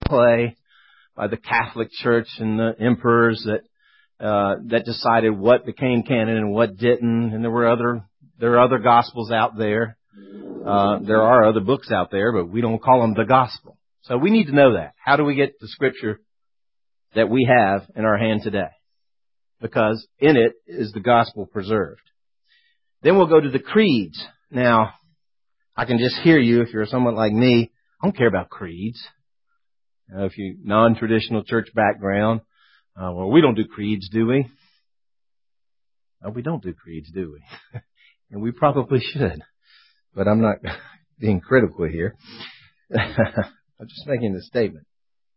play by the Catholic Church and the emperors that decided what became canon and what didn't. And there are other gospels out there. There are other books out there, but we don't call them the gospel. So we need to know that. How do we get the scripture that we have in our hand today? Because in it is the gospel preserved. Then we'll go to the creeds. Now, I can just hear you, if you're someone like me, I don't care about creeds. If you non-traditional church background, well, we don't do creeds, do we? No, we don't do creeds, do we? And we probably should. But I'm not being critical here. I'm just making a statement.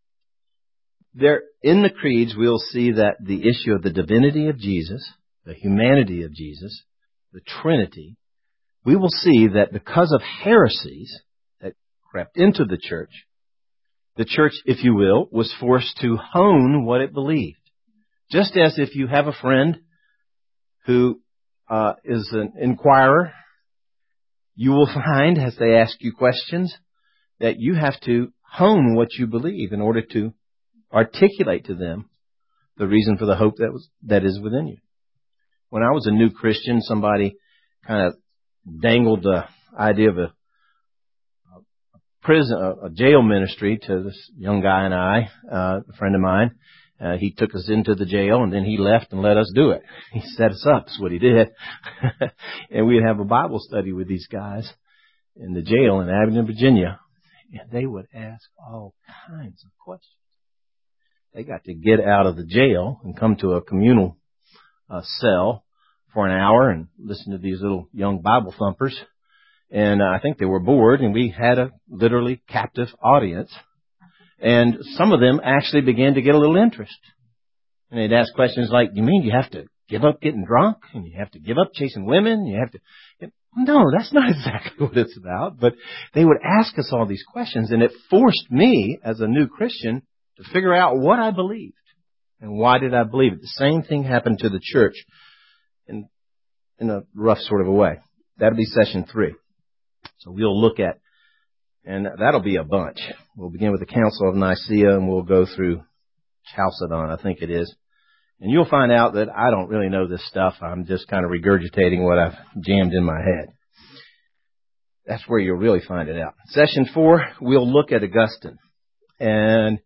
In the creeds, we'll see that the issue of the divinity of Jesus, the humanity of Jesus, the Trinity, we will see that because of heresies that crept into the church, if you will, was forced to hone what it believed. Just as if you have a friend who is an inquirer, you will find, as they ask you questions, that you have to hone what you believe in order to articulate to them the reason for the hope that is within you. When I was a new Christian, somebody kind of dangled the idea of a jail ministry to this young guy and I, a friend of mine. He took us into the jail and then he left and let us do it. He set us up, is what he did. And we'd have a Bible study with these guys in the jail in Abingdon, Virginia. And they would ask all kinds of questions. They got to get out of the jail and come to a communal cell for an hour and listen to these little young Bible thumpers. And I think they were bored, and we had a literally captive audience. And some of them actually began to get a little interest. And they'd ask questions like, you mean you have to give up getting drunk? And you have to give up chasing women? You have to... No, that's not exactly what it's about. But they would ask us all these questions, and it forced me, as a new Christian, to figure out what I believed. And why did I believe it? The same thing happened to the church in a rough sort of a way. That'll be session 3. So we'll look at, and that'll be a bunch. We'll begin with the Council of Nicaea, and we'll go through Chalcedon, I think it is. And you'll find out that I don't really know this stuff. I'm just kind of regurgitating what I've jammed in my head. That's where you'll really find it out. Session 4, we'll look at Augustine. And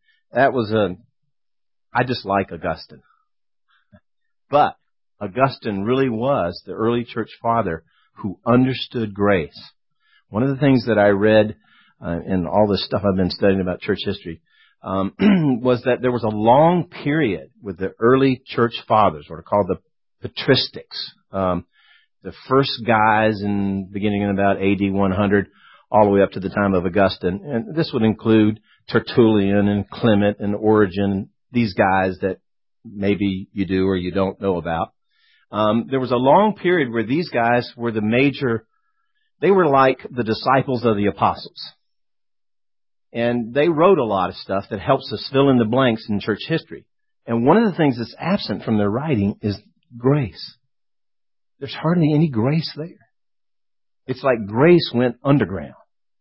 I just like Augustine. But Augustine really was the early church father who understood grace. One of the things that I read in all this stuff I've been studying about church history was that there was a long period with the early church fathers, what are called the patristics, the first guys beginning in about AD 100 all the way up to the time of Augustine. And this would include Tertullian and Clement and Origen, these guys that maybe you do or you don't know about. There was a long period where these guys were they were like the disciples of the apostles. And they wrote a lot of stuff that helps us fill in the blanks in church history. And one of the things that's absent from their writing is grace. There's hardly any grace there. It's like grace went underground.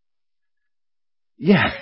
Yeah.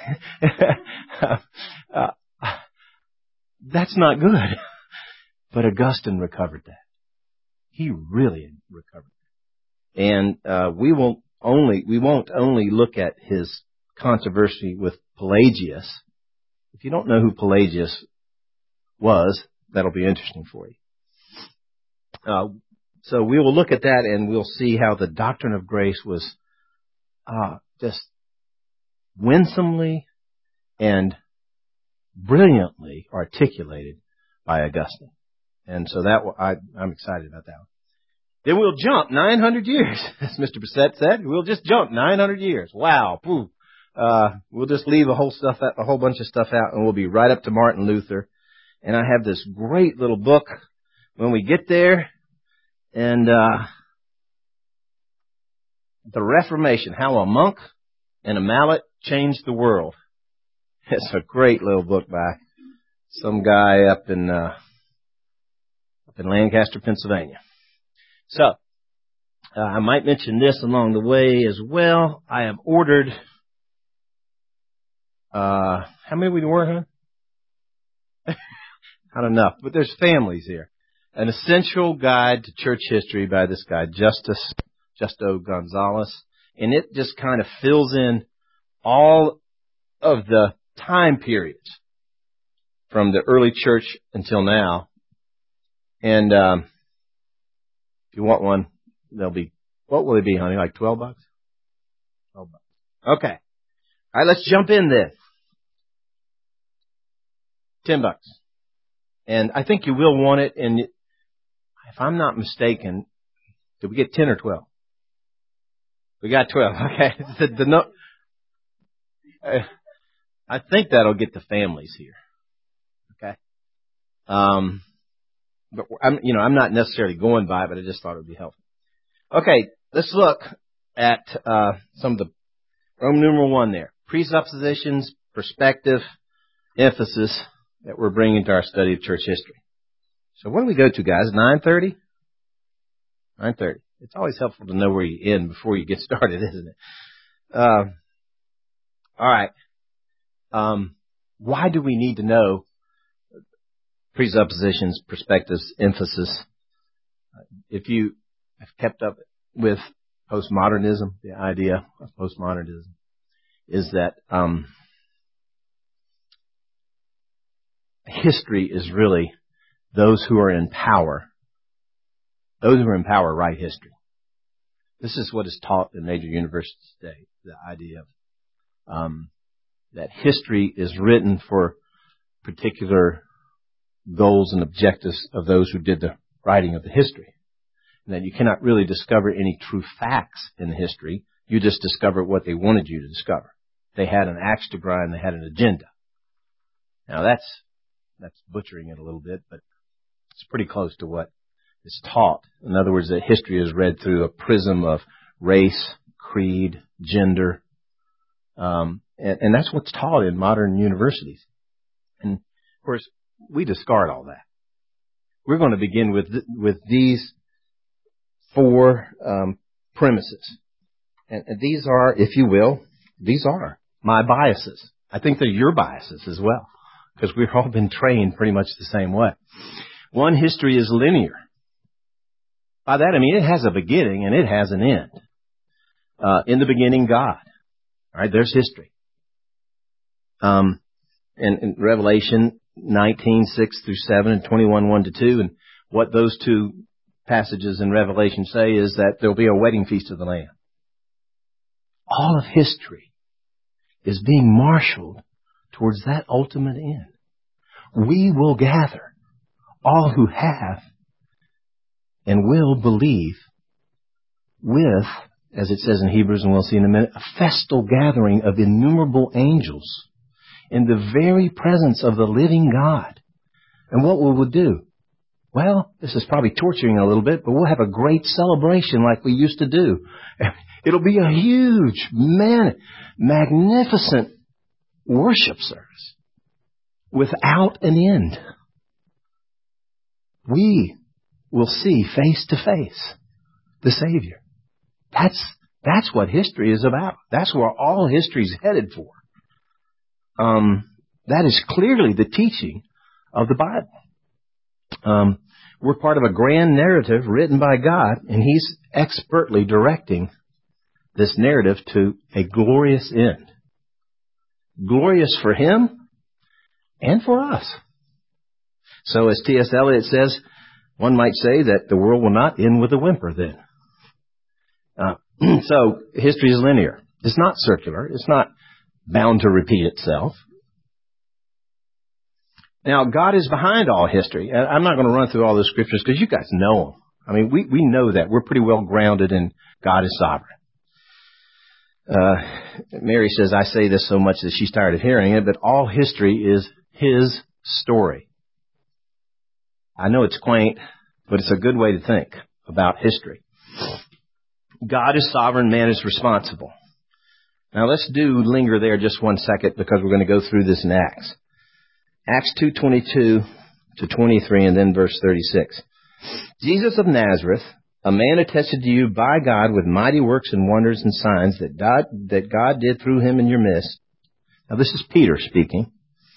That's not good. But Augustine recovered that. He really recovered that. And we won't only look at his controversy with Pelagius. If you don't know who Pelagius was, that'll be interesting for you. So we will look at that and we'll see how the doctrine of grace was just winsomely and brilliantly articulated by Augustine. And so I'm excited about that one. Then we'll jump 900 years, as Mr. Bissett said. We'll just jump 900 years. Wow. Pooh. We'll just leave a whole bunch of stuff out, and we'll be right up to Martin Luther. And I have this great little book when we get there. And The Reformation, How a Monk and a Mallet Changed the World. It's a great little book by some guy up in Lancaster, Pennsylvania. So, I might mention this along the way as well. I have ordered How many we were, huh? Not enough, but there's families here. An Essential Guide to Church History by this guy, Justo Gonzalez. And it just kind of fills in all of the time periods from the early church until now. And if you want one, they'll be, what will they be, honey? Like $12? $12. Okay. All right, let's jump in then. $10. And I think you will want it. And if I'm not mistaken, did we get 10 or 12? We got 12. Okay. I think that'll get the families here. Okay. But I'm not necessarily going by it, but I just thought it would be helpful. Okay. Let's look at, some of the Roman numeral 1 there. Presuppositions, perspective, emphasis that we're bringing to our study of church history. So what do we go to, guys? 9:30? 9:30. It's always helpful to know where you end before you get started, isn't it? All right. Why do we need to know presuppositions, perspectives, emphasis? If you have kept up with postmodernism, the idea of postmodernism is that history is really those who are in power. Those who are in power write history. This is what is taught in major universities today, the idea of that history is written for particular goals and objectives of those who did the writing of the history. And that you cannot really discover any true facts in the history. You just discover what they wanted you to discover. They had an axe to grind. They had an agenda. Now that's butchering it a little bit, but it's pretty close to what is taught. In other words, that history is read through a prism of race, creed, gender, and that's what's taught in modern universities. And of course, we discard all that. We're going to begin with these 4 premises, and these are, if you will, these are my biases. I think they're your biases as well, because we've all been trained pretty much the same way. 1, history is linear. By that I mean it has a beginning and it has an end. In the beginning, God. All right, there's history. In Revelation 19:6-7 and 21:1-2, and what those 2 passages in Revelation say is that there'll be a wedding feast of the Lamb. All of history is being marshaled towards that ultimate end. We will gather all who have and will believe with, as it says in Hebrews, and we'll see in a minute, a festal gathering of innumerable angels in the very presence of the living God. And what will we do? Well, this is probably torturing a little bit, but we'll have a great celebration like we used to do. It'll be a huge, magnificent worship service without an end. We will see face to face the Savior. That's what history is about. That's where all history is headed for. That is clearly the teaching of the Bible. We're part of a grand narrative written by God, and He's expertly directing this narrative to a glorious end. Glorious for Him and for us. So as T.S. Eliot says, one might say that the world will not end with a whimper then. So history is linear. It's not circular. It's not bound to repeat itself. Now, God is behind all history. I'm not going to run through all those scriptures because you guys know them. I mean, we know that. We're pretty well grounded in God is sovereign. Mary says, I say this so much that she's tired of hearing it, but all history is His story. I know it's quaint, but it's a good way to think about history. God is sovereign, man is responsible. Now let's linger there just 1 second because we're going to go through this in Acts. Acts 2:22-23 and then verse 36. Jesus of Nazareth, a man attested to you by God with mighty works and wonders and signs that God did through Him in your midst, Now this is Peter speaking.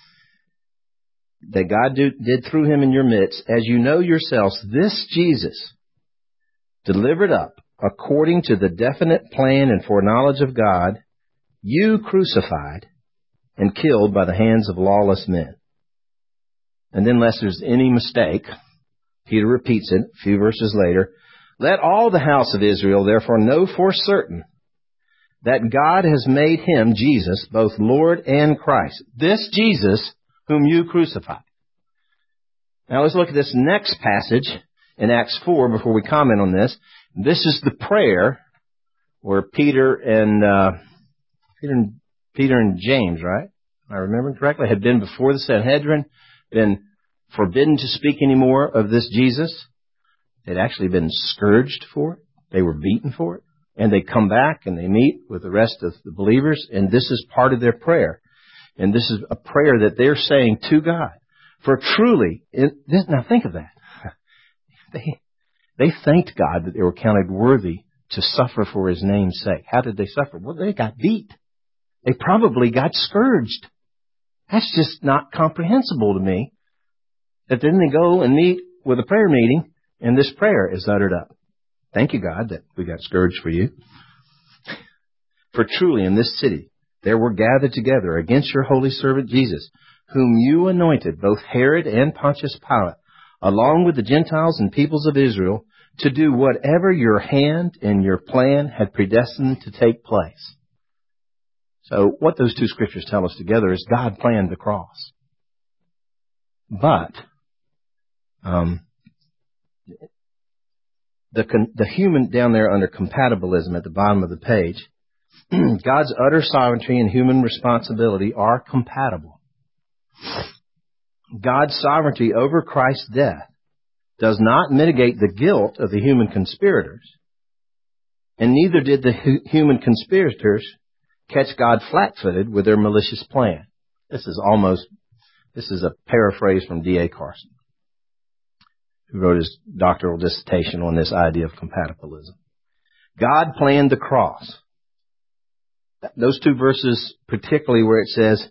That God did through him in your midst, as you know yourselves, this Jesus, delivered up according to the definite plan and foreknowledge of God, you crucified and killed by the hands of lawless men. And then, lest there's any mistake, Peter repeats it a few verses later. Let all the house of Israel therefore know for certain that God has made him, Jesus, both Lord and Christ. This Jesus whom you crucified. Now let's look at this next passage in Acts 4 before we comment on this. This is the prayer where Peter and James, right? If I remember correctly, had been before the Sanhedrin, been forbidden to speak anymore of this Jesus. They'd actually been scourged for it. They were beaten for it. And they come back and they meet with the rest of the believers, and this is part of their prayer. And this is a prayer that they're saying to God. For truly, now think of that. They thanked God that they were counted worthy to suffer for His name's sake. How did they suffer? Well, they got beat. They probably got scourged. That's just not comprehensible to me. That then they go and meet with a prayer meeting, and this prayer is uttered up. Thank you, God, that we got scourged for you. For truly in this city there were gathered together against your holy servant Jesus, whom you anointed, both Herod and Pontius Pilate, along with the Gentiles and peoples of Israel, to do whatever your hand and your plan had predestined to take place. So what those two scriptures tell us together is God planned the cross. But the human down there under compatibilism at the bottom of the page, God's utter sovereignty and human responsibility are compatible. God's sovereignty over Christ's death does not mitigate the guilt of the human conspirators, and neither did the human conspirators catch God flat-footed with their malicious plan. This is a paraphrase from D.A. Carson, who wrote his doctoral dissertation on this idea of compatibilism. God planned the cross. Those two verses, particularly where it says,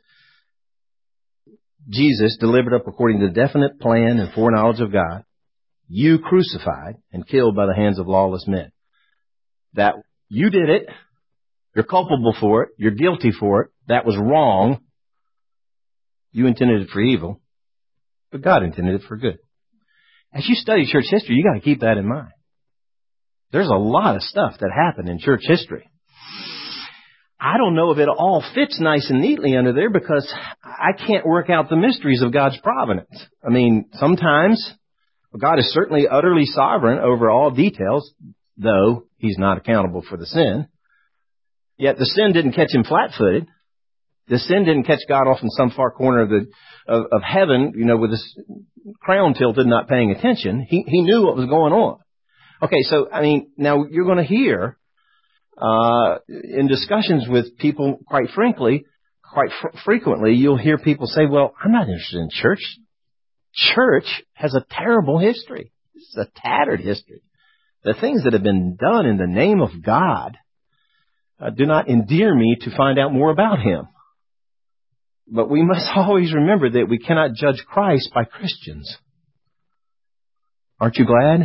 Jesus delivered up according to the definite plan and foreknowledge of God, you crucified and killed by the hands of lawless men. That you did it, you're culpable for it, you're guilty for it, that was wrong. You intended it for evil, but God intended it for good. As you study church history, you got to keep that in mind. There's a lot of stuff that happened in church history. I don't know if it all fits nice and neatly under there because I can't work out the mysteries of God's providence. I mean, sometimes God is certainly utterly sovereign over all details, though He's not accountable for the sin. Yet the sin didn't catch Him flat-footed. The sin didn't catch God off in some far corner of heaven, with His crown tilted, not paying attention. He knew what was going on. Okay, so, now you're going to hear in discussions with people, quite frequently, you'll hear people say, well, I'm not interested in church. Church has a terrible history. It's a tattered history. The things that have been done in the name of God do not endear me to find out more about Him. But we must always remember that we cannot judge Christ by Christians. Aren't you glad?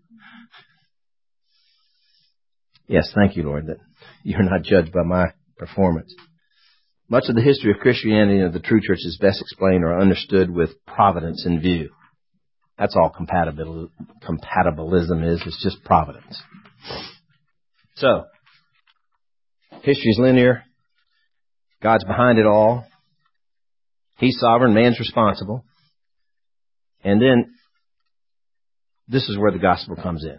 Yes, thank you, Lord, that you're not judged by my performance. Much of the history of Christianity and of the true church is best explained or understood with providence in view. That's all compatibilism is. It's just providence. So, history's linear. God's behind it all. He's sovereign. Man's responsible. And then, this is where the gospel comes in.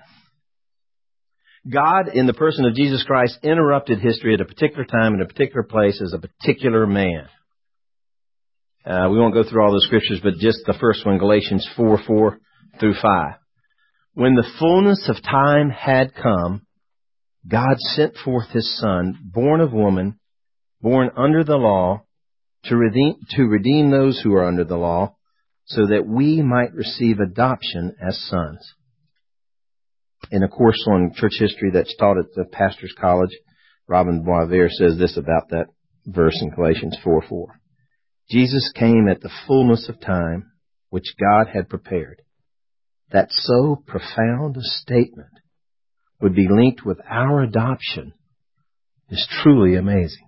God, in the person of Jesus Christ, interrupted history at a particular time in a particular place as a particular man. We won't go through all the scriptures, but just the first one, Galatians 4:4 through 5. When the fullness of time had come, God sent forth His Son, born of woman, born under the law, to redeem those who are under the law, so that we might receive adoption as sons. In a course on church history that's taught at the Pastor's College, Robin Boisvert says this about that verse in Galatians 4:4. Jesus came at the fullness of time, which God had prepared. That so profound a statement would be linked with our adoption is truly amazing.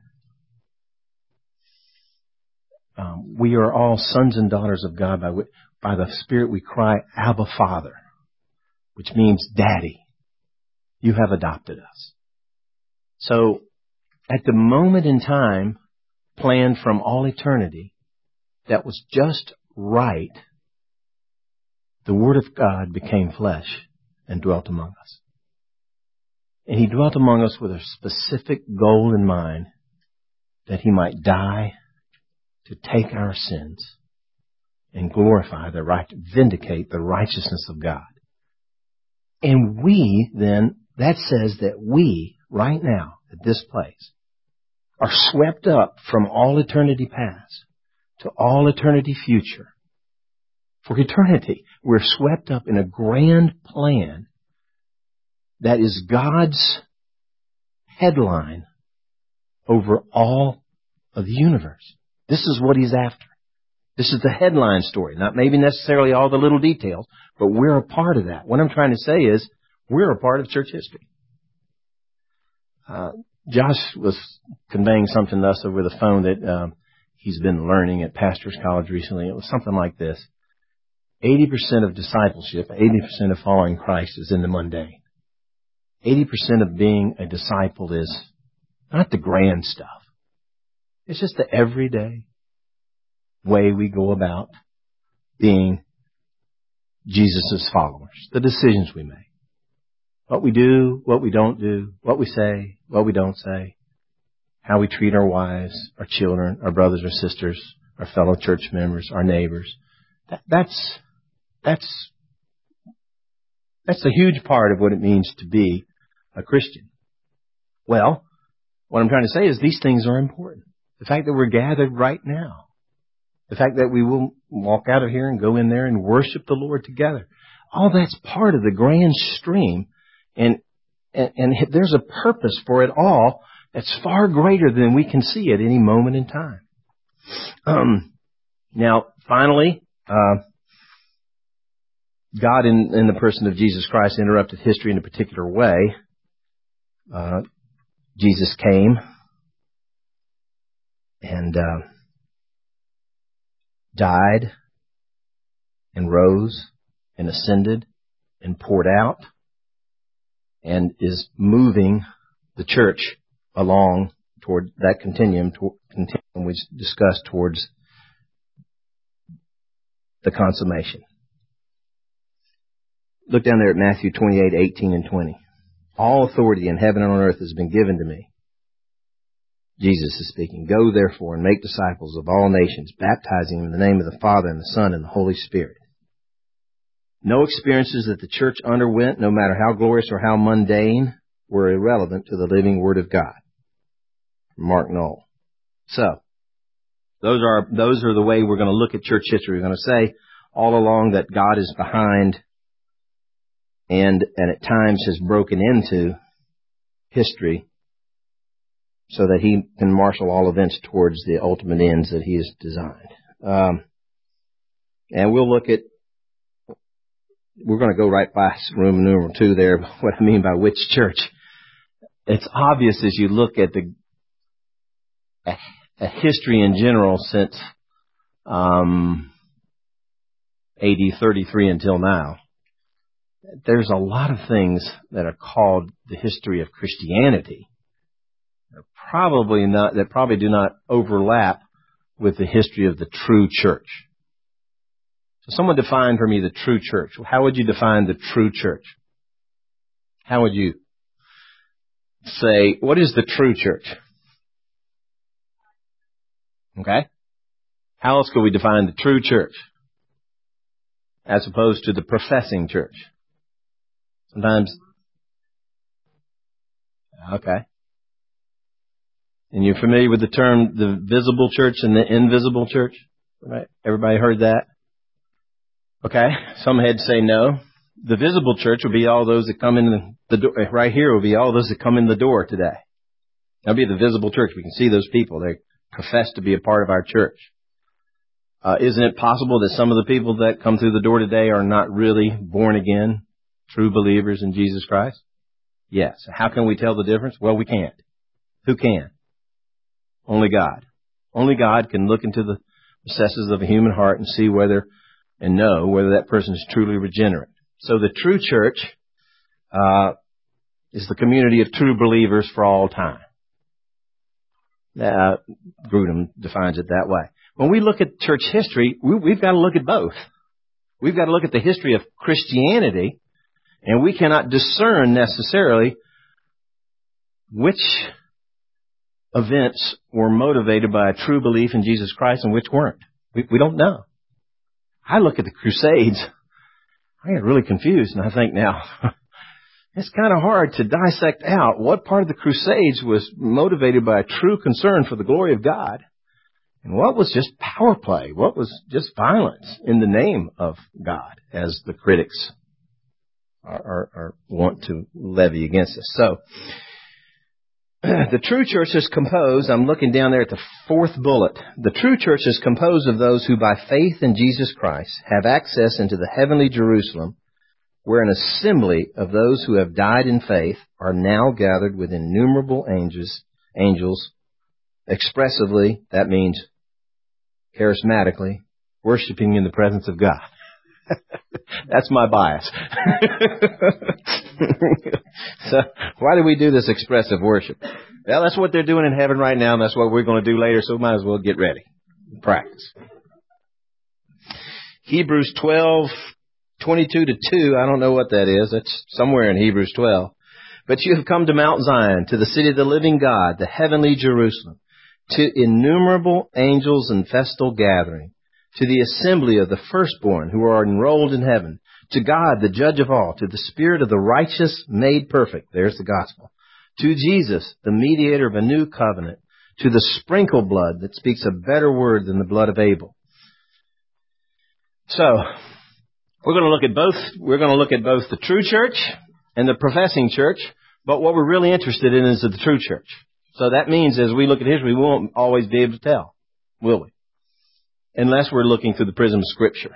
We are all sons and daughters of God. By the Spirit we cry, Abba, Father, which means Daddy. You have adopted us. So, at the moment in time, planned from all eternity, that was just right, the Word of God became flesh and dwelt among us. And He dwelt among us with a specific goal in mind, that He might die to take our sins and glorify the right, vindicate the righteousness of God. And we then, that says that we, right now, at this place, are swept up from all eternity past to all eternity future. For eternity, we're swept up in a grand plan that is God's headline over all of the universe. This is what He's after. This is the headline story. Not maybe necessarily all the little details, but we're a part of that. What I'm trying to say is, we're a part of church history. Josh was conveying something to us over the phone that he's been learning at Pastor's College recently. It was something like this. 80% of discipleship, 80% of following Christ is in the mundane. 80% of being a disciple is not the grand stuff. It's just the everyday way we go about being Jesus' followers. The decisions we make. What we do, what we don't do, what we say, what we don't say. How we treat our wives, our children, our brothers or sisters, our fellow church members, our neighbors. That's a huge part of what it means to be a Christian. Well, what I'm trying to say is these things are important. The fact that we're gathered right now. The fact that we will walk out of here and go in there and worship the Lord together. All that's part of the grand stream. And there's a purpose for it all that's far greater than we can see at any moment in time. Now, finally, God in the person of Jesus Christ interrupted history in a particular way. Jesus came and died and rose and ascended and poured out and is moving the church along toward that continuum we discussed towards the consummation. Look down there at Matthew 28:18 and 20. All authority in heaven and on earth has been given to me. Jesus is speaking. Go therefore and make disciples of all nations, baptizing them in the name of the Father and the Son and the Holy Spirit. No experiences that the church underwent, no matter how glorious or how mundane, were irrelevant to the living Word of God. Mark Knoll. So, those are the way we're going to look at church history. We're going to say all along that God is behind and at times has broken into history so that He can marshal all events towards the ultimate ends that He has designed. And we'll look at, we're going to go right by room number 2 there, what I mean by which church. It's obvious as you look at a history in general since AD 33 until now. There's a lot of things that are called the history of Christianity. That probably do not overlap with the history of the true church. So someone define for me the true church. How would you define the true church? How would you say, what is the true church? Okay? How else could we define the true church as opposed to the professing church? Sometimes, okay. And you're familiar with the term, the visible church and the invisible church? Right? Everybody heard that? Okay. Some heads say no. The visible church will be all those that come in the door. Right here will be all those that come in the door today. That'll be the visible church. We can see those people. profess to be a part of our church. Isn't it possible that some of the people that come through the door today are not really born again, true believers in Jesus Christ? Yes. How can we tell the difference? Well, we can't. Who can? Only God. Only God can look into the recesses of a human heart and see whether and know whether that person is truly regenerate. So the true church is the community of true believers for all time. Grudem defines it that way. When we look at church history, we've got to look at both. We've got to look at the history of Christianity, and we cannot discern necessarily which events were motivated by a true belief in Jesus Christ and which weren't. We don't know. I look at the Crusades, I get really confused, and I think now, it's kind of hard to dissect out what part of the Crusades was motivated by a true concern for the glory of God, and what was just power play, what was just violence in the name of God, as the critics are want to levy against us. So, the true church is composed, I'm looking down there at the fourth bullet. The true church is composed of those who by faith in Jesus Christ have access into the heavenly Jerusalem, where an assembly of those who have died in faith are now gathered with innumerable angels, expressively, that means charismatically, worshiping in the presence of God. That's my bias. So, why do we do this expressive worship? Well, that's what they're doing in heaven right now, and that's what we're going to do later, so we might as well get ready. Practice. Hebrews 12:22-2, I don't know what that is. That's somewhere in Hebrews 12. But you have come to Mount Zion, to the city of the living God, the heavenly Jerusalem, to innumerable angels in festal gathering, to the assembly of the firstborn who are enrolled in heaven, to God, the judge of all, to the Spirit of the righteous made perfect, there's the gospel, to Jesus, the mediator of a new covenant, to the sprinkled blood that speaks a better word than the blood of Abel. So, we're going to look at both. We're going to look at both the true church and the professing church, but what we're really interested in is the true church. So that means as we look at history, we won't always be able to tell, will we? Unless we're looking through the prism of Scripture.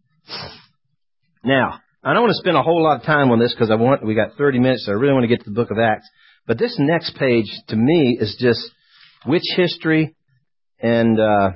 Now, I don't want to spend a whole lot of time on this because we got 30 minutes, so I really want to get to the book of Acts. But this next page, to me, is just which history and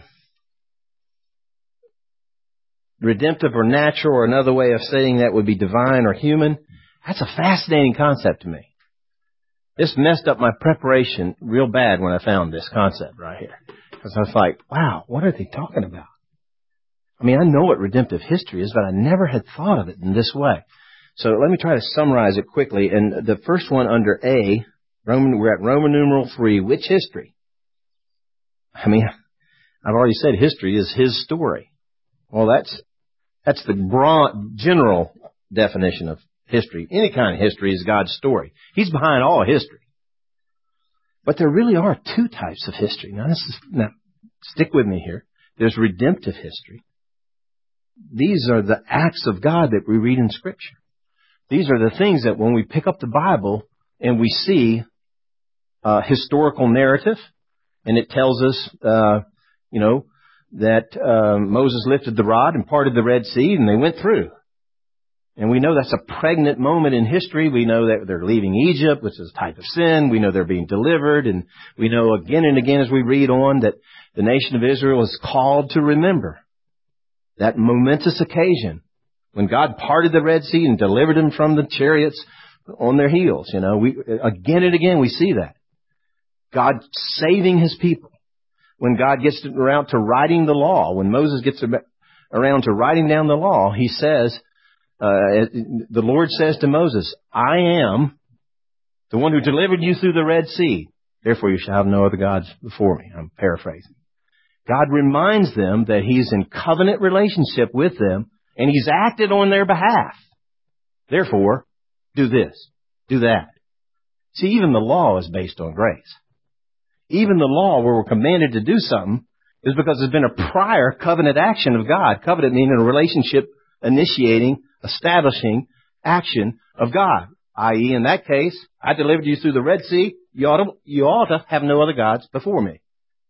redemptive or natural, or another way of saying that would be divine or human. That's a fascinating concept to me. This messed up my preparation real bad when I found this concept right here. Because I was like, wow, what are they talking about? I mean, I know what redemptive history is, but I never had thought of it in this way. So let me try to summarize it quickly. And the first one under A, we're at Roman numeral 3, which history? I mean, I've already said history is his story. Well, that's the broad, general definition of history. Any kind of history is God's story. He's behind all history. But there really are two types of history. Now, stick with me here. There's redemptive history. These are the acts of God that we read in Scripture. These are the things that when we pick up the Bible and we see historical narrative, and it tells us, that Moses lifted the rod and parted the Red Sea, and they went through. And we know that's a pregnant moment in history. We know that they're leaving Egypt, which is a type of sin. We know they're being delivered. And we know again and again as we read on that the nation of Israel is called to remember that momentous occasion when God parted the Red Sea and delivered them from the chariots on their heels. Again and again we see that. God saving His people. When God gets around to writing the law, when Moses gets around to writing down the law, he says, the Lord says to Moses, I am the one who delivered you through the Red Sea. Therefore you shall have no other gods before me. I'm paraphrasing. God reminds them that He's in covenant relationship with them and He's acted on their behalf. Therefore, do this, do that. See, even the law is based on grace. Even the law where we're commanded to do something is because there's been a prior covenant action of God. Covenant meaning a relationship initiating, establishing action of God. I.e., in that case, I delivered you through the Red Sea. You ought to have no other gods before me.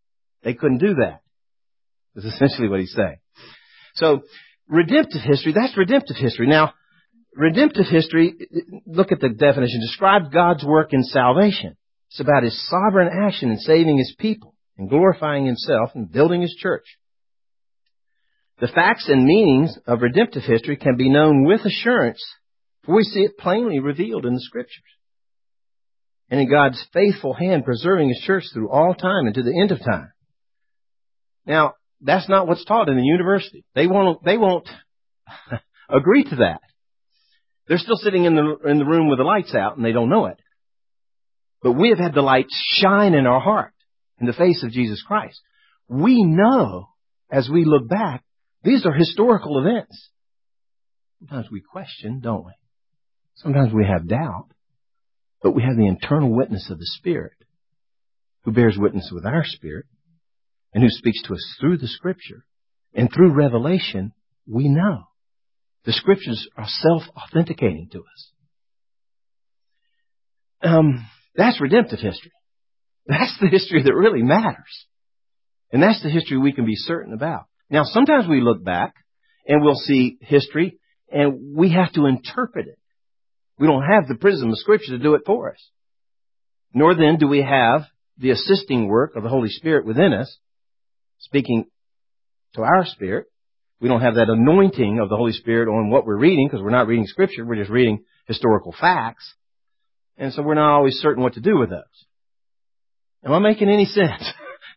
They couldn't do that. That's essentially what he's saying. So, redemptive history, that's redemptive history. Now, redemptive history, look at the definition, describes God's work in salvation. It's about His sovereign action in saving His people and glorifying Himself and building His church. The facts and meanings of redemptive history can be known with assurance, for we see it plainly revealed in the Scriptures. And in God's faithful hand preserving His church through all time and to the end of time. Now, that's not what's taught in the university. They won't agree to that. They're still sitting in the room with the lights out and they don't know it. But we have had the light shine in our heart in the face of Jesus Christ. We know, as we look back, these are historical events. Sometimes we question, don't we? Sometimes we have doubt. But we have the internal witness of the Spirit, who bears witness with our spirit, and who speaks to us through the Scripture. And through revelation, we know. The Scriptures are self-authenticating to us. That's redemptive history. That's the history that really matters. And that's the history we can be certain about. Now, sometimes we look back and we'll see history and we have to interpret it. We don't have the prism of Scripture to do it for us. Nor then do we have the assisting work of the Holy Spirit within us, speaking to our spirit. We don't have that anointing of the Holy Spirit on what we're reading because we're not reading Scripture. We're just reading historical facts. And so we're not always certain what to do with those. Am I making any sense?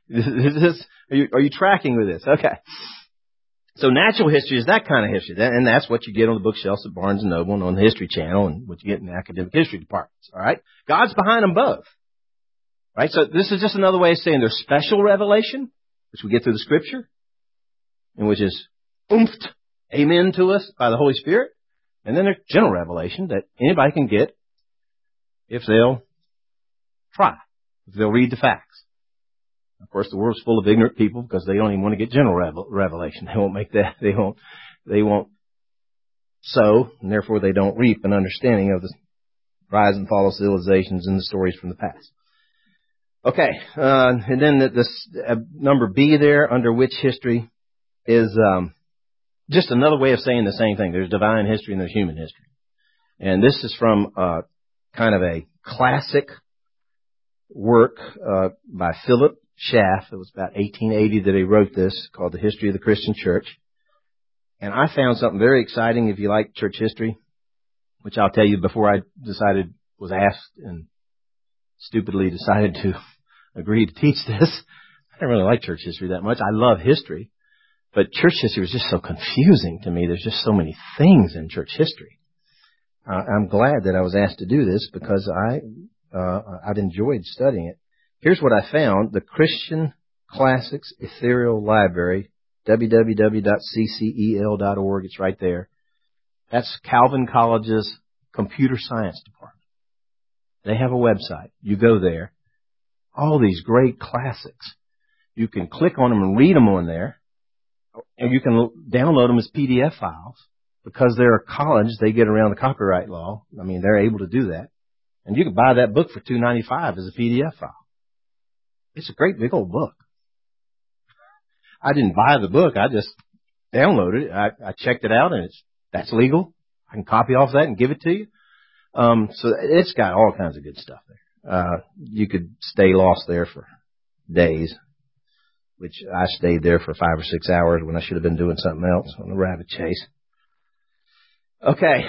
Are you tracking with this? Okay. So natural history is that kind of history. And that's what you get on the bookshelves at Barnes & Noble and on the History Channel and what you get in the academic history departments. All right? God's behind them both. Right? So this is just another way of saying there's special revelation, which we get through the Scripture, and which is oomphed, amen to us by the Holy Spirit. And then there's general revelation that anybody can get if they'll try, if they'll read the facts. Of course, the world's full of ignorant people because they don't even want to get general revelation. They won't make that. They won't sow, and therefore they don't reap an understanding of the rise and fall of civilizations and the stories from the past. Okay, and then this number B there, under which history, is just another way of saying the same thing. There's divine history and there's human history. And this is from kind of a classic work by Philip Schaff. It was about 1880 that he wrote this, called The History of the Christian Church. And I found something very exciting if you like church history, which I'll tell you before I was asked and stupidly decided to agree to teach this. I didn't really like church history that much. I love history, but church history was just so confusing to me. There's just so many things in church history. I'm glad that I was asked to do this because I've enjoyed studying it. Here's what I found. The Christian Classics Ethereal Library, www.ccel.org. It's right there. That's Calvin College's Computer Science Department. They have a website. You go there. All these great classics. You can click on them and read them on there. And you can download them as PDF files. Because they're a college, they get around the copyright law. I mean, they're able to do that. And you can buy that book for $2.95 as a PDF file. It's a great big old book. I didn't buy the book. I just downloaded it. I checked it out, and that's legal. I can copy off that and give it to you. So it's got all kinds of good stuff there. You could stay lost there for days, which I stayed there for 5 or 6 hours when I should have been doing something else on a rabbit chase. Okay.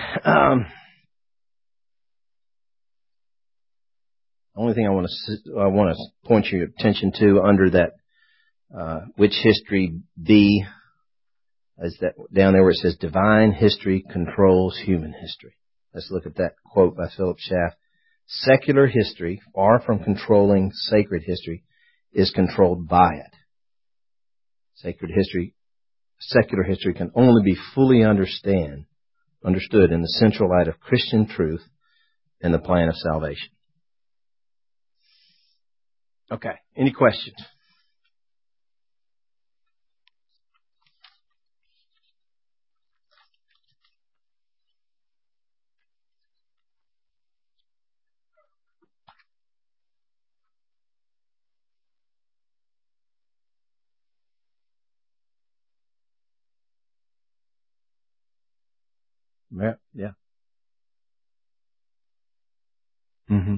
Only thing I want to point your attention to under that which history B is that down there where it says divine history controls human history. Let's look at that quote by Philip Schaff. Secular history, far from controlling sacred history, is controlled by it. Secular history can only be fully understood in the central light of Christian truth and the plan of salvation. Okay, any questions? Yeah. Yeah. hmm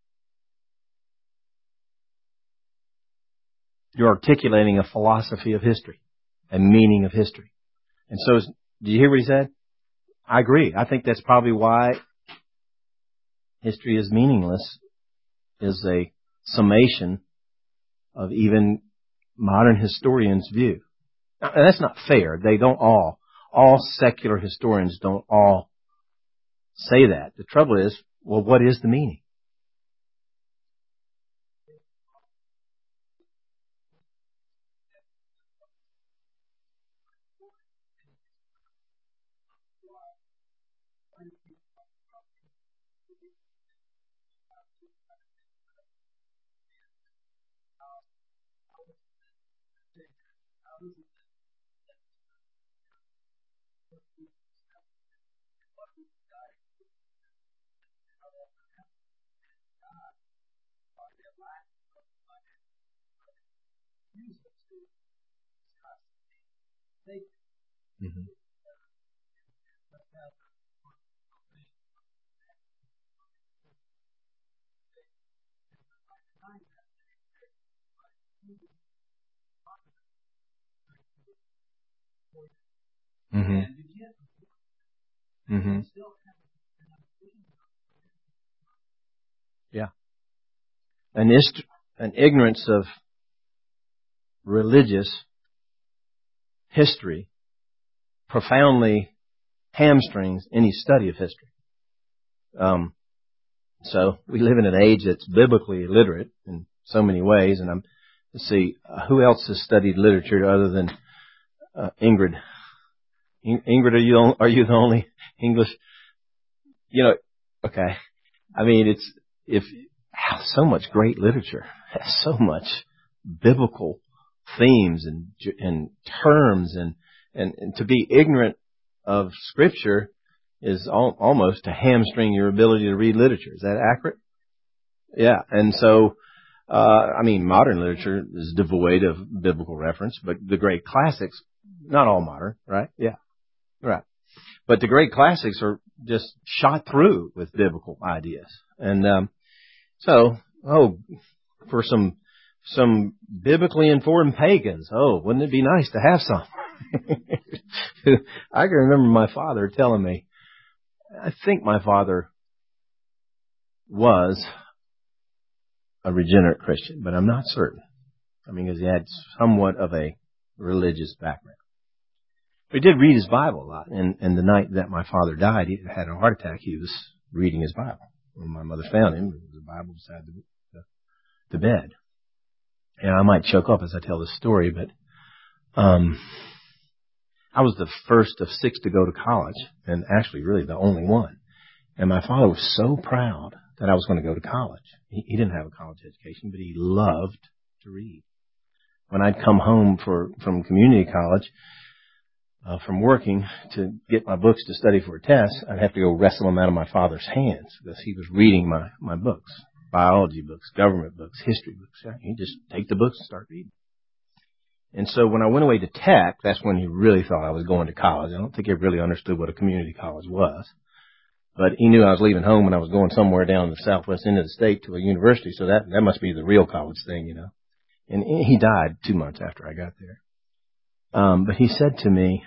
You're articulating a philosophy of history, a meaning of history. And so, do you hear what he said? I agree. I think that's probably why history is meaningless, is a summation of even modern historians' view. Now, and that's not fair. They don't all secular historians don't all say that. The trouble is, well, what is the meaning? hmm hmm hmm Yeah. An ignorance of religious history profoundly hamstrings any study of history. So we live in an age that's biblically illiterate in so many ways. And let's see, who else has studied literature other than Ingrid? Ingrid, are you the only English? You know, okay. I mean, if so much great literature has so much biblical themes and terms and to be ignorant of Scripture is almost to hamstring your ability to read literature. Is that accurate? Yeah. And so, I mean, modern literature is devoid of biblical reference, but the great classics, not all modern, right? Yeah. Right. But the great classics are just shot through with biblical ideas. And, so, for some biblically informed pagans, wouldn't it be nice to have some? I can remember my father telling me, I think my father was a regenerate Christian, but I'm not certain. I mean, because he had somewhat of a religious background. But he did read his Bible a lot. And the night that my father died, he had a heart attack. He was reading his Bible. When my mother found him, there was a Bible beside the bed. And I might choke up as I tell this story, but I was the first of 6 to go to college, and actually really the only one. And my father was so proud that I was going to go to college. He didn't have a college education, but he loved to read. When I'd come home from community college, from working to get my books to study for a test, I'd have to go wrestle them out of my father's hands because he was reading my books, biology books, government books, history books. He'd just take the books and start reading. And so when I went away to Tech, that's when he really thought I was going to college. I don't think he really understood what a community college was. But he knew I was leaving home and I was going somewhere down the southwest end of the state to a university, so that must be the real college thing, you know. And he died 2 months after I got there. But he said to me,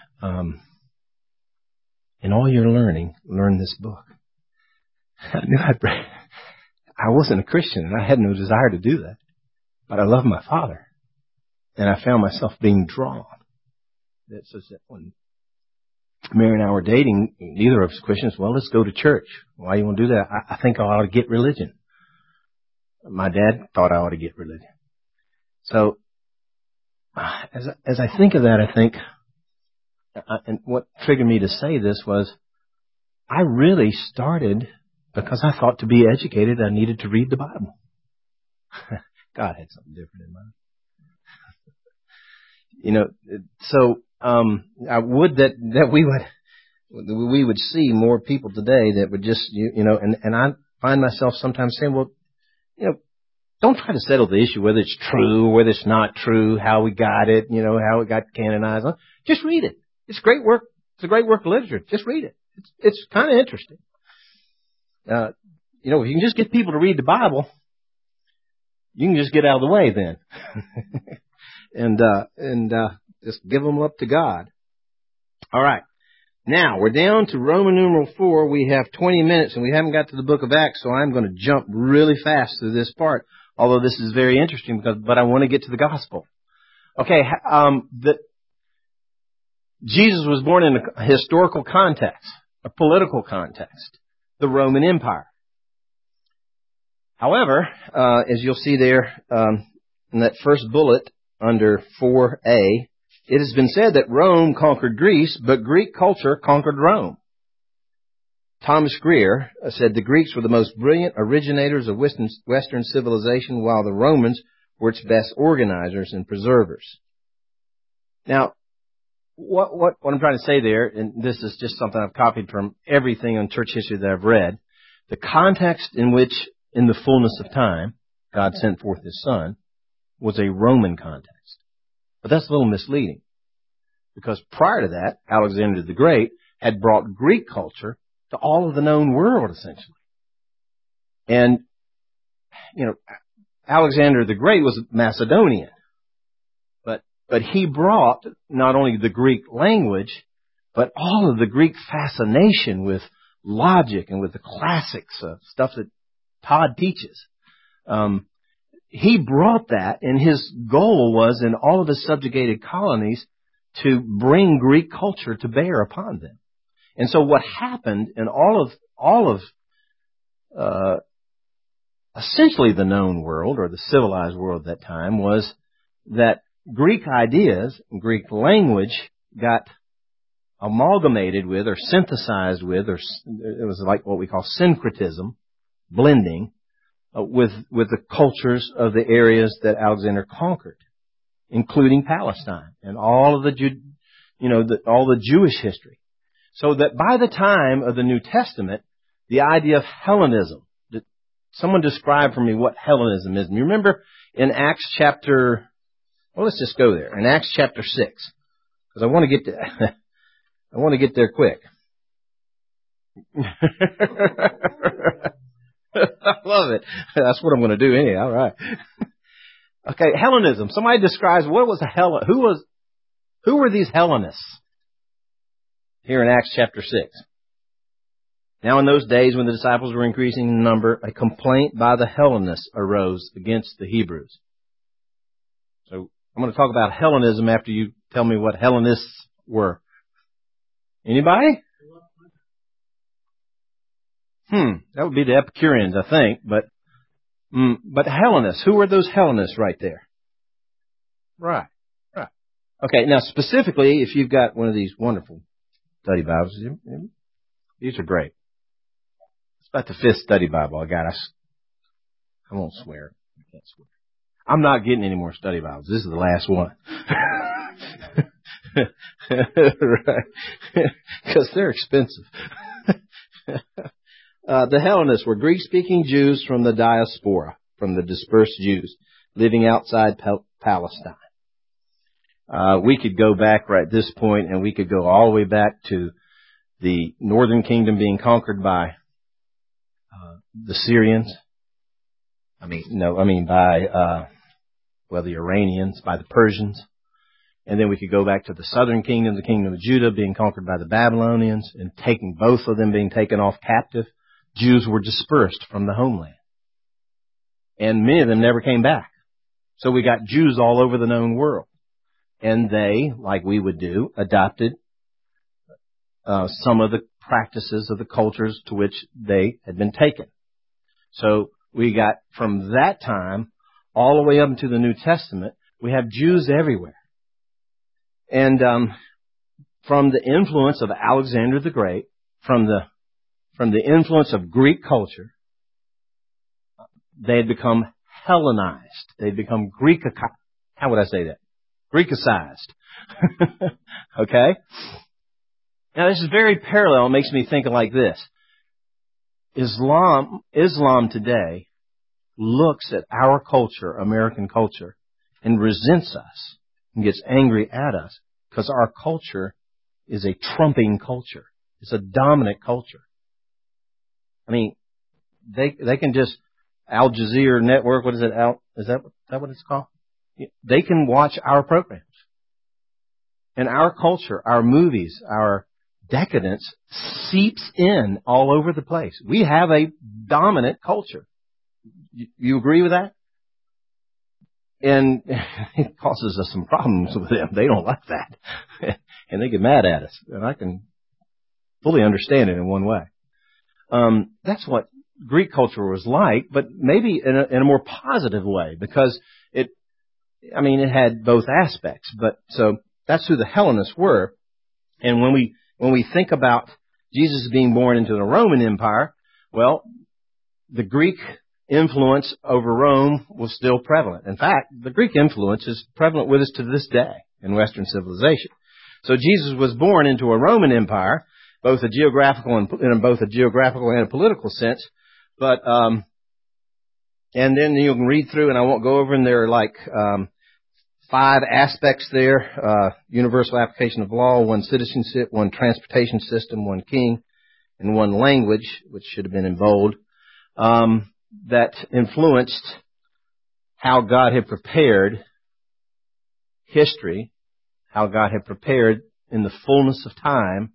in all your learning, learn this book. I knew I wasn't a Christian and I had no desire to do that. But I love my father. And I found myself being drawn. That's just that when Mary and I were dating, neither of us Christians, well, let's go to church. Why you want to do that? I think I ought to get religion. My dad thought I ought to get religion. So, as I think of that, I think, and what triggered me to say this was, I really started because I thought to be educated, I needed to read the Bible. God had something different in mind. You know, so, I would that we would see more people today that would just, you know, and I find myself sometimes saying, well, you know, don't try to settle the issue whether it's true or whether it's not true, how we got it, you know, how it got canonized. Just read it. It's great work. It's a great work of literature. Just read it. It's kind of interesting. If you can just get people to read the Bible, you can just get out of the way then. and just give them up to God. All right. Now, we're down to Roman numeral 4. We have 20 minutes, and we haven't got to the book of Acts, so I'm going to jump really fast through this part, although this is very interesting, but I want to get to the gospel. Okay, Jesus was born in a historical context, a political context, the Roman Empire. However, as you'll see there in that first bullet under 4a, it has been said that Rome conquered Greece, but Greek culture conquered Rome. Thomas Greer said the Greeks were the most brilliant originators of Western civilization, while the Romans were its best organizers and preservers. Now, what I'm trying to say there, and this is just something I've copied from everything on church history that I've read, the context in which, in the fullness of time, God sent forth His Son, was a Roman context. But that's a little misleading, because prior to that, Alexander the Great had brought Greek culture to all of the known world, essentially. And, Alexander the Great was Macedonian, but he brought not only the Greek language, but all of the Greek fascination with logic and with the classics, stuff that Todd teaches. He brought that, and his goal was in all of the subjugated colonies to bring Greek culture to bear upon them. And so what happened in all of essentially the known world, or the civilized world at that time, was that Greek ideas and Greek language got amalgamated with, or synthesized with, or it was like what we call syncretism, blending, with the cultures of the areas that Alexander conquered, including Palestine and all of all the Jewish history. So that by the time of the New Testament, the idea of Hellenism, someone describe for me what Hellenism is. And you remember in Acts chapter, let's just go there. In Acts chapter 6, because I want to get there quick. I love it. That's what I'm going to do anyhow. All right. Okay, Hellenism. Somebody describes what was who were these Hellenists? Here in Acts chapter 6. Now in those days when the disciples were increasing in number, a complaint by the Hellenists arose against the Hebrews. So I'm going to talk about Hellenism after you tell me what Hellenists were. Anybody? That would be the Epicureans, I think, but Hellenists, who were those Hellenists right there? Right. Okay, now specifically, if you've got one of these wonderful study Bibles, these are great. It's about the 5th study Bible I got. I won't swear. I can't swear. I'm not getting any more study Bibles. This is the last one. Right. Because they're expensive. The Hellenists were Greek-speaking Jews from the diaspora, from the dispersed Jews living outside Palestine. We could go back right at this point, and we could go all the way back to the northern kingdom being conquered by the Syrians. The Iranians, by the Persians. And then we could go back to the southern kingdom, the kingdom of Judah being conquered by the Babylonians, and both of them being taken off captive. Jews were dispersed from the homeland. And many of them never came back. So we got Jews all over the known world. And they, like we would do, adopted some of the practices of the cultures to which they had been taken. So we got from that time all the way up into the New Testament, we have Jews everywhere. And from the influence of Alexander the Great, from the influence of Greek culture, they had become Hellenized. They'd become how would I say that? Greekicized. Okay? Now this is very parallel. It makes me think like this. Islam today looks at our culture, American culture, and resents us and gets angry at us because our culture is a trumping culture. It's a dominant culture. I mean, they can just, Al Jazeera Network, what is it, is that what it's called? They can watch our programs. And our culture, our movies, our decadence seeps in all over the place. We have a dominant culture. You agree with that? And it causes us some problems with them. They don't like that. And they get mad at us. And I can fully understand it in one way. That's what Greek culture was like, but maybe in a more positive way, because it had both aspects. But so that's who the Hellenists were. And when we think about Jesus being born into the Roman Empire, well, the Greek influence over Rome was still prevalent. In fact, the Greek influence is prevalent with us to this day in Western civilization. So Jesus was born into a Roman Empire, both a geographical and a political sense. But and then you can read through, and I won't go over them. There are like 5 aspects there: universal application of law, 1 citizenship, 1 transportation system, 1 king, and 1 language, which should have been in bold. That influenced how God had prepared history, how God had prepared in the fullness of time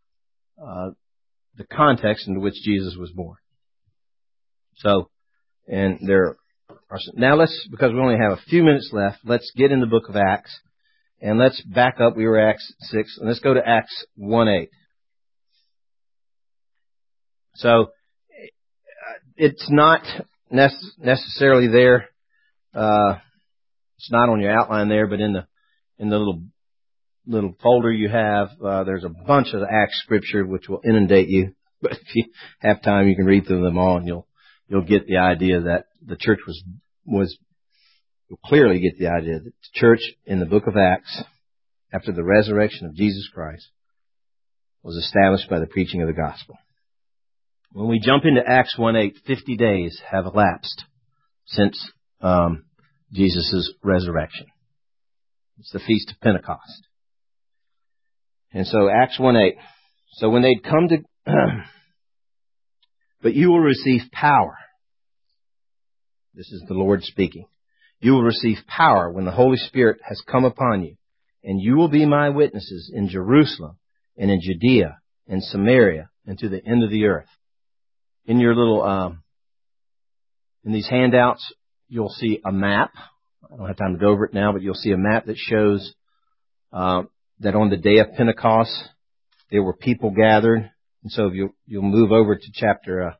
the context into which Jesus was born. So, and there are now because we only have a few minutes left, let's get in the book of Acts, and let's back up. We were Acts 6, and let's go to Acts 1:8. So, it's not necessarily there. It's not on your outline there, but in the little folder you have, there's a bunch of Acts scripture which will inundate you. But if you have time, you can read through them all, and you'll get the idea that the church you'll clearly get the idea that the church in the book of Acts, after the resurrection of Jesus Christ, was established by the preaching of the gospel. When we jump into Acts 1:8, 50 days have elapsed since Jesus' resurrection. It's the Feast of Pentecost. And so Acts 1:8. So when they'd come to, but you will receive power. This is the Lord speaking. You will receive power when the Holy Spirit has come upon you, and you will be my witnesses in Jerusalem and in Judea and Samaria and to the end of the earth. In your little, in these handouts, you'll see a map. I don't have time to go over it now, but you'll see a map that shows that on the day of Pentecost, there were people gathered. And so if you'll move over to chapter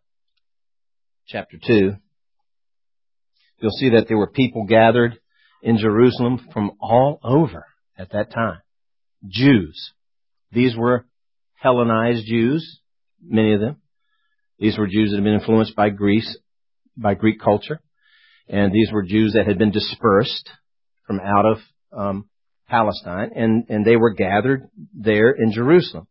2, you'll see that there were people gathered in Jerusalem from all over at that time. Jews. These were Hellenized Jews, many of them. These were Jews that had been influenced by Greek culture. And these were Jews that had been dispersed from out of Palestine, and they were gathered there in Jerusalem.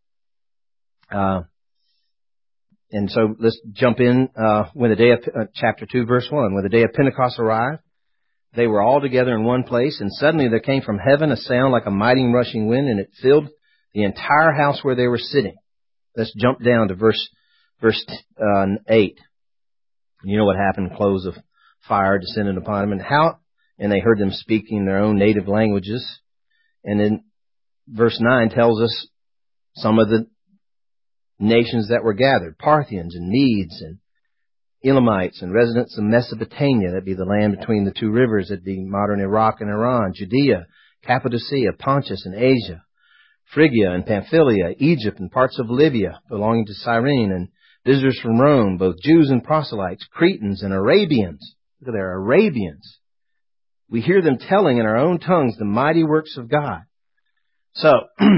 And so let's jump in when the day of chapter 2, verse 1. When the day of Pentecost arrived, they were all together in one place, and suddenly there came from heaven a sound like a mighty rushing wind, and it filled the entire house where they were sitting. Let's jump down to verse 8. You know what happened? Clothes of fire descended upon them, and they heard them speaking their own native languages. And then verse 9 tells us some of the nations that were gathered: Parthians and Medes and Elamites and residents of Mesopotamia, that'd be the land between the 2 rivers, that'd be modern Iraq and Iran, Judea, Cappadocia, Pontus and Asia, Phrygia and Pamphylia, Egypt and parts of Libya belonging to Cyrene, and visitors from Rome, both Jews and proselytes, Cretans and Arabians. Look at there, Arabians. We hear them telling in our own tongues the mighty works of God. So,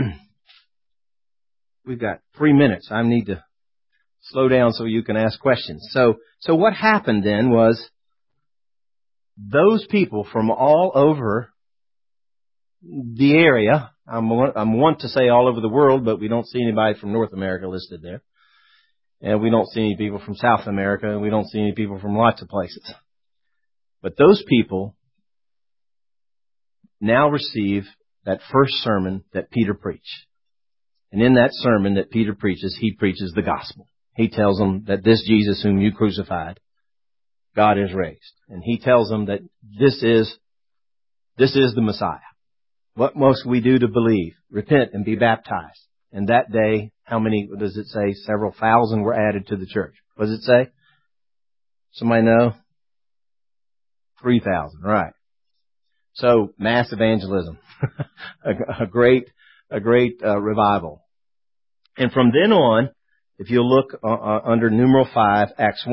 we've got 3 minutes. I need to slow down so you can ask questions. So what happened then was those people from all over the area, I'm want to say all over the world, but we don't see anybody from North America listed there. And we don't see any people from South America, and we don't see any people from lots of places. But those people now receive that first sermon that Peter preached. And in that sermon that Peter preaches, he preaches the gospel. He tells them that this Jesus whom you crucified, God has raised. And he tells them that this is the Messiah. What must we do to believe? Repent and be baptized. And that day, how many, does it say? Several thousand were added to the church. What does it say? Somebody know? 3,000, right. So, mass evangelism. a great revival. And from then on, if you look under numeral 5, Acts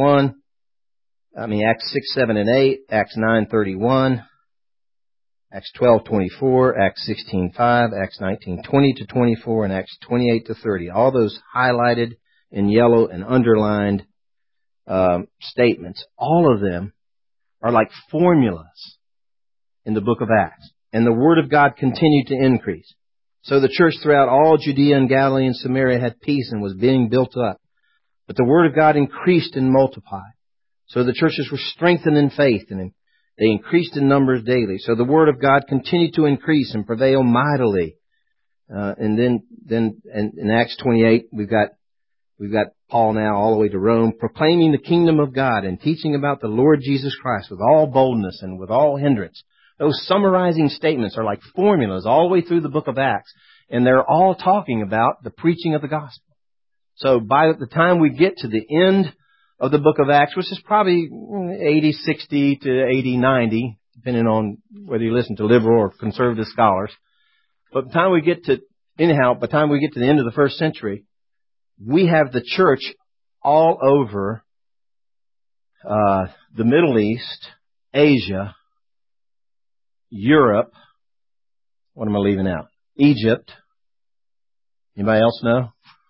6, 7, and 8, Acts 9:31, Acts 12:24, Acts 16:5, Acts 19:20-24, and Acts 28-30. All those highlighted in yellow and underlined statements, all of them are like formulas in the book of Acts. And the Word of God continued to increase. So the church throughout all Judea and Galilee and Samaria had peace and was being built up. But the Word of God increased and multiplied. So the churches were strengthened in faith and they increased in numbers daily. So the Word of God continued to increase and prevail mightily. And then in Acts 28, we've got Paul now all the way to Rome, proclaiming the kingdom of God and teaching about the Lord Jesus Christ with all boldness and with all hindrance. Those summarizing statements are like formulas all the way through the book of Acts, and they're all talking about the preaching of the gospel. So by the time we get to the end of the book of Acts, which is probably 80, 60 to 80, 90, depending on whether you listen to liberal or conservative scholars. But by the time we get to the end of the first century, we have the church all over the Middle East, Asia, Europe. What am I leaving out? Egypt. Anybody else know?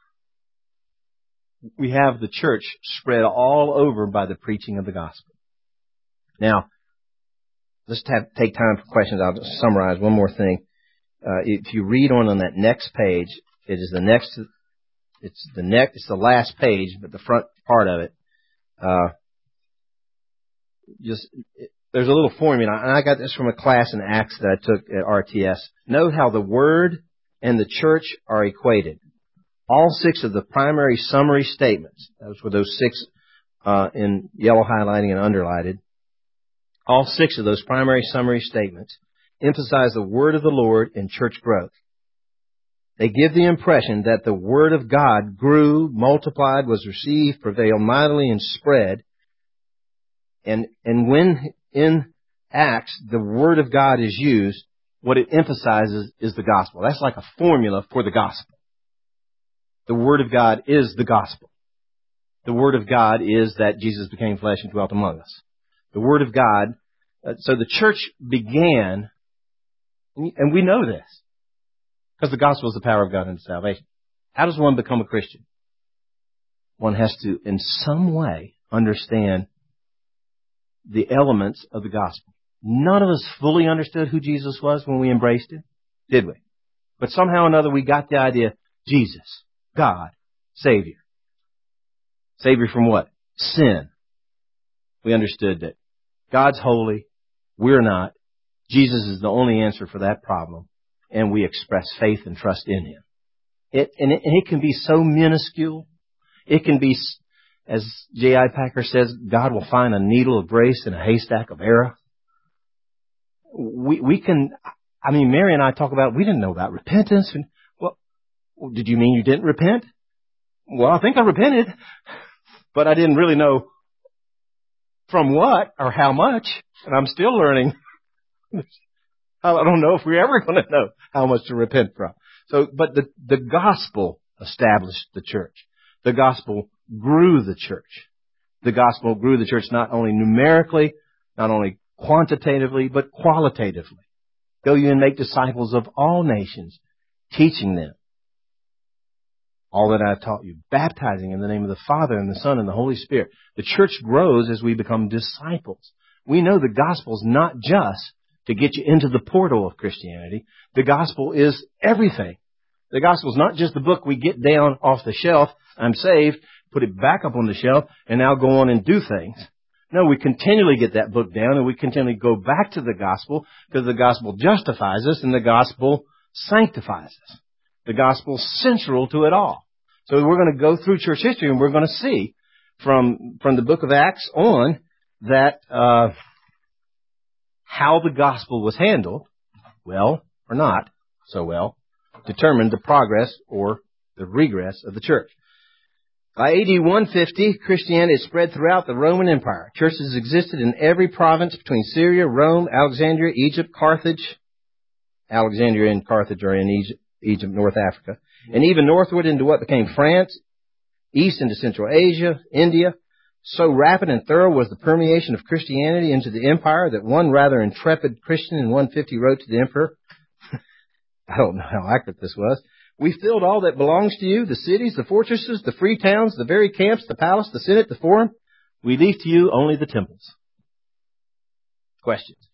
We have the church spread all over by the preaching of the gospel. Now, let's take time for questions. I'll just summarize one more thing. If you read on that next page, it's the last page, but the front part of it, there's a little formula, and I got this from a class in Acts that I took at RTS. Note how the Word and the church are equated. All 6 of the primary summary statements, those were those 6 in yellow highlighting and underlined, all 6 of those primary summary statements emphasize the Word of the Lord and church growth. They give the impression that the Word of God grew, multiplied, was received, prevailed mightily, and spread. And when in Acts the Word of God is used, what it emphasizes is the gospel. That's like a formula for the gospel. The Word of God is the gospel. The Word of God is that Jesus became flesh and dwelt among us. The Word of God, so the church began, and we know this, because the gospel is the power of God unto salvation. How does one become a Christian? One has to, in some way, understand the elements of the gospel. None of us fully understood who Jesus was when we embraced Him, did we? But somehow or another we got the idea, Jesus, God, Savior. Savior from what? Sin. We understood that God's holy, we're not. Jesus is the only answer for that problem, and we express faith and trust in Him. It can be so minuscule. It can be, as J.I. Packer says, God will find a needle of grace in a haystack of error. Mary and I talk about, we didn't know about repentance. And, well, did you mean you didn't repent? Well, I think I repented, but I didn't really know from what or how much, and I'm still learning. I don't know if we're ever going to know how much to repent from. But the gospel established the church. The gospel grew the church. The gospel grew the church not only numerically, not only quantitatively, but qualitatively. Go you and make disciples of all nations, teaching them all that I have taught you, baptizing in the name of the Father and the Son and the Holy Spirit. The church grows as we become disciples. We know the gospel is not just to get you into the portal of Christianity. The gospel is everything. The gospel is not just the book we get down off the shelf, I'm saved, put it back up on the shelf, and now go on and do things. No, we continually get that book down, and we continually go back to the gospel, because the gospel justifies us and the gospel sanctifies us. the gospel central to it all. So we're going to go through church history, and we're going to see from the book of Acts on that how the gospel was handled, well or not so well, determined the progress or the regress of the church. By AD 150, Christianity had spread throughout the Roman Empire. Churches existed in every province between Syria, Rome, Alexandria, Egypt, Carthage. Alexandria and Carthage are in Egypt, North Africa. And even northward into what became France, east into Central Asia, India. So rapid and thorough was the permeation of Christianity into the empire that one rather intrepid Christian in 150 wrote to the emperor, I don't know how accurate this was, "We filled all that belongs to you, the cities, the fortresses, the free towns, the very camps, the palace, the senate, the forum. We leave to you only the temples." Questions?